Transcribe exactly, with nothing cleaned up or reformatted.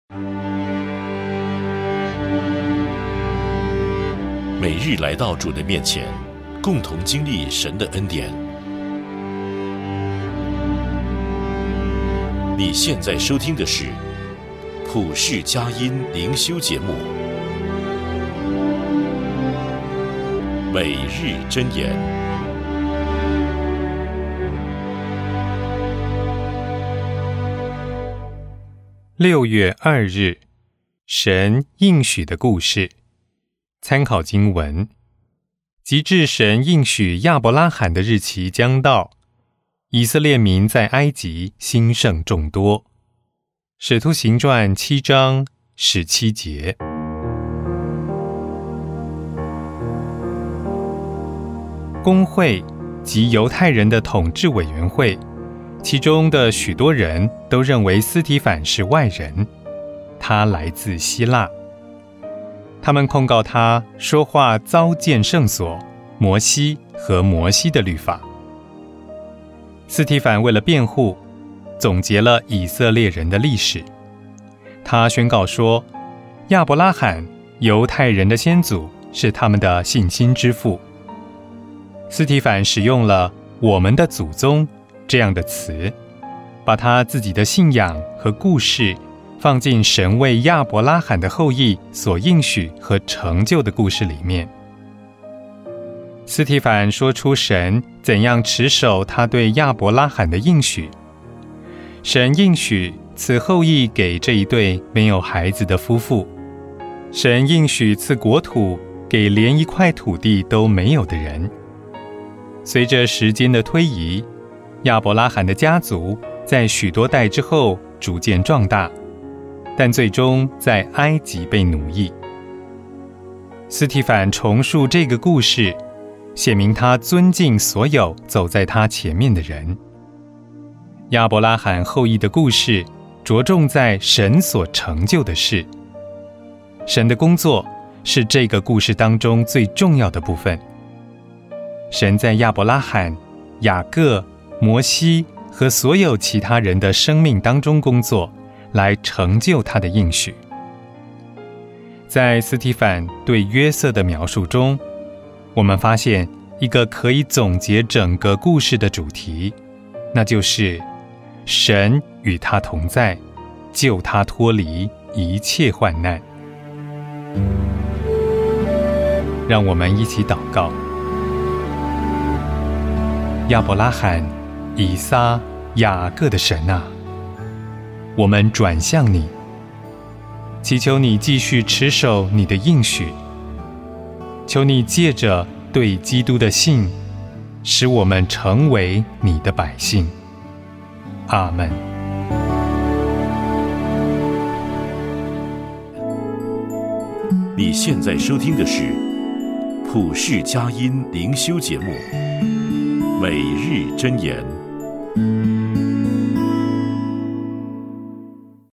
每日来到主的面前，共同经历神的恩典。你现在收听的是普世佳音灵修节目，每日箴言。 六月二日，神应许的故事。参考经文：及至神应许亚伯拉罕的日期将到，以色列民在埃及兴盛众多。使徒行传七章十七节。公会及犹太人的统治委员会，其中的许多人都认为司提反是外人，他来自希腊。他们控告他说话糟践圣所、摩西和摩西的律法。司提反为了辩护，总结了以色列人的历史。他宣告说，亚伯拉罕，犹太人的先祖，是他们的信心之父。司提反使用了我们的祖宗这样的词，把他自己的信仰和故事放进神为亚伯拉罕的后裔所应许和成就的故事里面。司提反说出神怎样持守他对亚伯拉罕的应许。神应许赐后裔给这一对没有孩子的夫妇，神应许赐国土给连一块土地都没有的人。随着时间的推移，亚伯拉罕的家族在许多代之后逐渐壮大，但最终在埃及被奴役。司提反重述这个故事，显明他尊敬所有走在他前面的人。亚伯拉罕后裔的故事着重在神所成就的事，神的工作是这个故事当中最重要的部分。神在亚伯拉罕、雅各、摩西和所有其他人的生命当中工作，来成就他的应许。在司提反对约瑟的描述中，我们发现一个可以总结整个故事的主题，那就是神与他同在，救他脱离一切患难。让我们一起祷告。亚伯拉罕、以撒、雅各的神啊，我们转向你，祈求你继续持守你的应许，求你借着对基督的信，使我们成为你的百姓。阿们。 你现在收听的是普世佳音灵修节目，每日箴言。